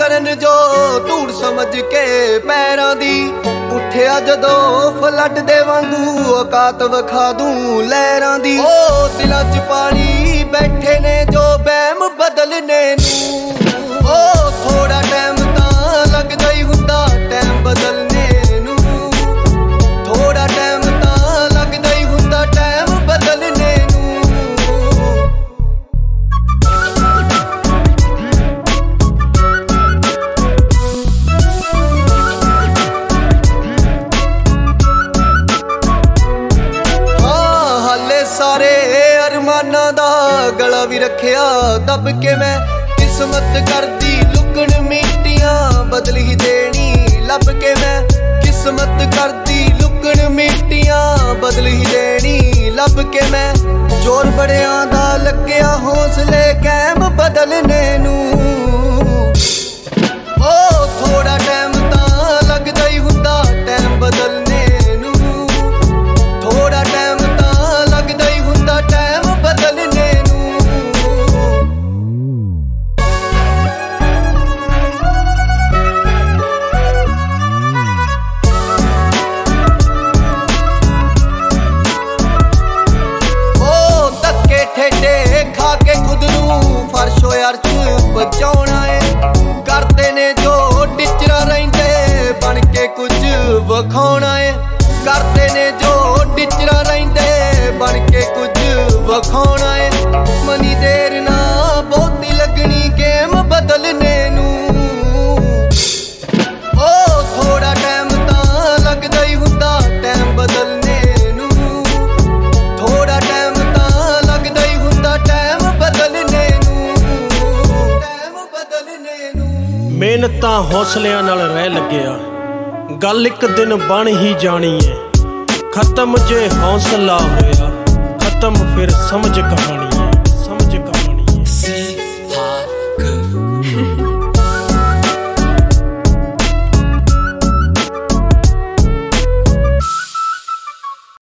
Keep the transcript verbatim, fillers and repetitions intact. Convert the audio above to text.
ਕਰਨ ਜੋ ਧੂੜ ਸਮਝ ਕੇ ਪੈਰਾਂ ਦੀ ਉੱਠਿਆ ਜਦੋਂ ਫਲੱਡ ਦੇ ਵਾਂਗੂ ਔਕਾਤ ਵਿਖਾ ਦੂੰ ਲਹਿਰਾਂ ਦੀ। ਉਹ ਦਿਲਾਂ 'ਚ ਪਾਣੀ ਬੈਠੇ ਨੇ ਜੋ ਵਹਿਮ ਬਦਲਨੇ ਨੂੰ। ਉਹ ਥੋੜਾ ਟਾਈਮ ਤਾਂ ਲੱਗਦਾ ਹੀ ਹੁੰਦਾ ਟਾਈਮ ਬਦਲਨੇ ਨੂੰ। ਥੋੜਾ ਟਾਈਮ ਤਾਂ ਲੱਗਦਾ ਹੀ ਹੁੰਦਾ ਟਾਈਮ ਬਦਲਨੇ ਨੂੰ। ਹਾਂ ਹਾਲੇ ਸਾਰੇ ਅਰਮਾਨਾਂ ਦਾ ਗਲਾ ਵੀ ਰੱਖਿਆ ਦੱਬ ਕੇ ਮੈਂ। ਕਿਸਮਤ ਕਰਦੀ ਲੁਕਣ ਮਿੱਟੀਆਂ ਬਦਲ ਹੀ ਦੇਣੀ ਲੱਭ ਕੇ ਮੈਂ। ਕਿਸਮਤ ਕਰਦੀ ਲੁਕਣ ਮਿੱਟੀਆਂ ਬਦਲ ਹੀ ਦੇਣੀ ਲੱਭ ਕੇ ਮੈਂ। ਜ਼ੋਰ ਬੜਿਆਂ ਦਾ ਲੱਗਿਆ ਹੌਸਲੇ ਕਾਇਮ ਬਦਲਨੇ ਨੂੰ। ਉਹ ਥੋੜਾ ਟਾਈਮ ਤਾਂ ਲੱਗਦਾ ਹੀ ਹੁੰਦਾ ਟਾਈਮ ਬਦਲਨੇ ਨੂੰ। ਥੋੜਾ ਟਾਈਮ ਤਾਂ ਲੱਗਦਾ ਹੀ ਹੁੰਦਾ ਟਾਈਮ ਬਦਲਨੇ ਨੂੰ। ਠੇਡੇ ਖਾ ਕੇ ਖੁਦ ਨੂੰ ਫਰਸ਼ੋ ਅਰਸ਼ ਬਚਾਉਣਾ ਏ। ਕਰਦੇ ਨੇ ਜੋ ਟਿਚਰਾ ਰਹਿੰਦੇ ਬਣ ਕੇ ਕੁਝ ਵਿਖਾਉਣਾ ਏ। ਕਰਦੇ ਨੇ ਜੋ ਟਿਚਰਾ ਰਹਿੰਦੇ ਬਣ ਕੇ ਕੁਝ ਵਿਖਾਉਣਾ ਏ। ਮਨੀ ਦੇਰ ਨਾ ਬਹੁਤੀ ਲੱਗਣੀ ਗੇਮ ਬਦਲਨੇ ਨੂੰ। ਉਹ ਥੋੜਾ ਟਾਈਮ ਤਾਂ ਲੱਗਦਾ ਹੀ ਹੁੰਦਾ ਟਾਈਮ ਬਦਲਨੇ ਨੂੰ। ਥੋੜਾ ਟਾਈਮ ਮਿਹਨਤਾਂ ਹੌਸਲਿਆਂ ਨਾਲ ਰਹਿ ਲੱਗਿਆ ਗੱਲ ਇੱਕ ਦਿਨ ਬਣ ਹੀ ਜਾਣੀ ਏ। ਖਤਮ ਜੇ ਹੌਸਲਾ ਹੋਇਆ ਖਤਮ ਫਿਰ ਸਮਝ ਕਹਾਣੀ।